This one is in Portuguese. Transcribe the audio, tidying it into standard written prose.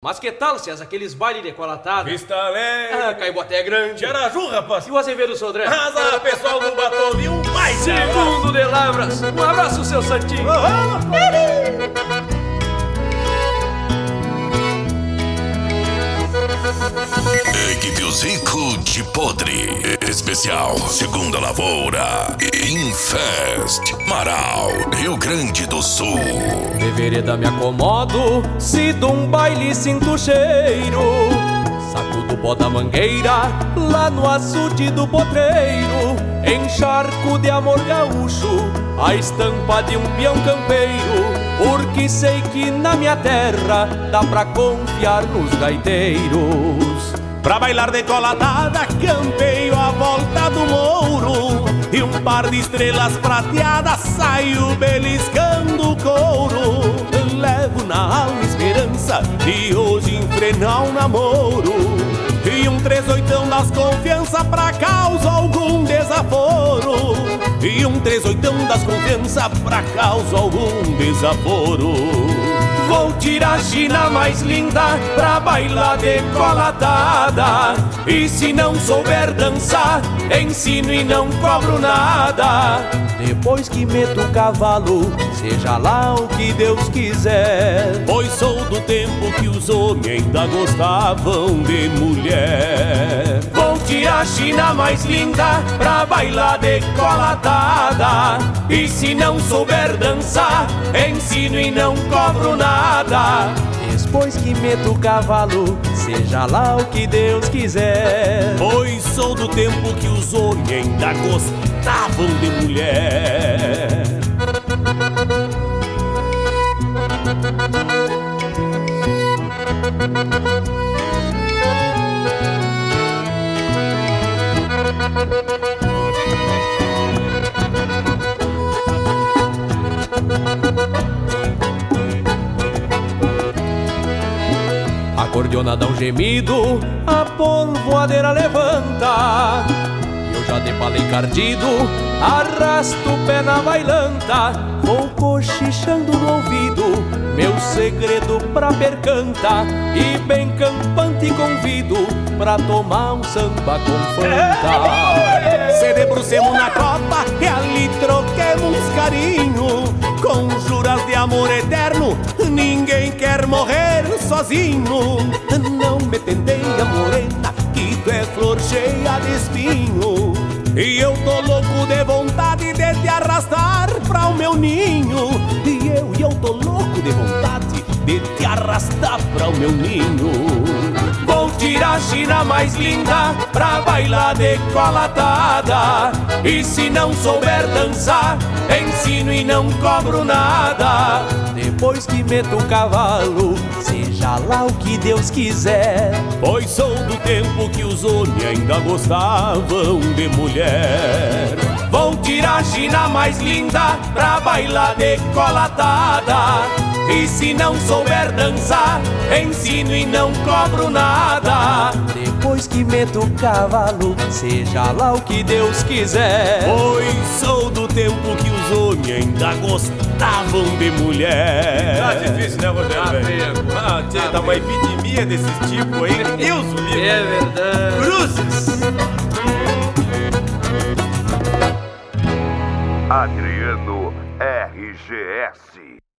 Mas que tal, César, aqueles bailes decolatados? Vista Alegre. Caiboté é grande. Araju, rapaz. E o Azevedo Sodré? Azar, pessoal do Batovinho, um mais Segundo de Lavras. Um abraço, seu Santinho. Equipe Os Ricos de Podre. Especial Segunda Lavoura. Infest. Marau, Rio Grande do Sul. De vereda me acomodo, se de um baile sinto cheiro. Saco do pó da mangueira, lá no açude do potreiro. Encharco de amor gaúcho, a estampa de um peão campeiro. Porque sei que na minha terra dá pra confiar nos gaiteiros. Pra bailar decolatada, campeio a volta do mouro. E um par de estrelas prateadas saio beliscando o couro. Levo na alma esperança de hoje enfrenar um namoro. E um 38 das confiança pra causa algum desaforo. E um 38 das confiança pra causa algum desaforo. Vou tirar a China mais linda pra bailar decolatada. E se não souber dançar, ensino e não cobro nada. Depois que meto o cavalo, seja lá o que Deus quiser. Pois sou do tempo que os homens ainda gostavam de mulher. Vou tirar a China mais linda pra bailar decolatada. E se não souber dançar, ensino e não cobro nada. Depois que meto o cavalo, seja lá o que Deus quiser. Pois sou do tempo que os homens ainda gostavam de mulher. Acordeona dá um gemido, a polvoadeira levanta. E eu já de pala encardido, arrasto o pé na bailanta. Vou cochichando no ouvido, meu segredo pra percanta. E bem campante convido pra tomar um samba com Fanta. Se debrucemos na copa e ali troquemos uns carinho. Com juras de amor eterno, ninguém quer morrer sozinho. Não me penteia, morena, que tu é flor cheia de espinho. E eu tô louco de vontade de te arrastar pra o meu ninho. E eu tô louco de vontade de te arrastar pra o meu ninho. Vou tirar a China mais linda pra bailar decolatada. E se não souber dançar, ensino e não cobro nada. Depois que meto o cavalo, seja lá o que Deus quiser. Pois sou do tempo que os homens ainda gostavam de mulher. Vou tirar a China mais linda pra bailar decolatada. E se não souber dançar, ensino e não cobro nada. Depois que meto o cavalo, seja lá o que Deus quiser. Pois sou do tempo que os homens ainda gostavam de mulher. Tá difícil, né, Rogério? Tá uma epidemia desses tipos aí. Deus o livre. É verdade. Cruzes. Adriano RGS.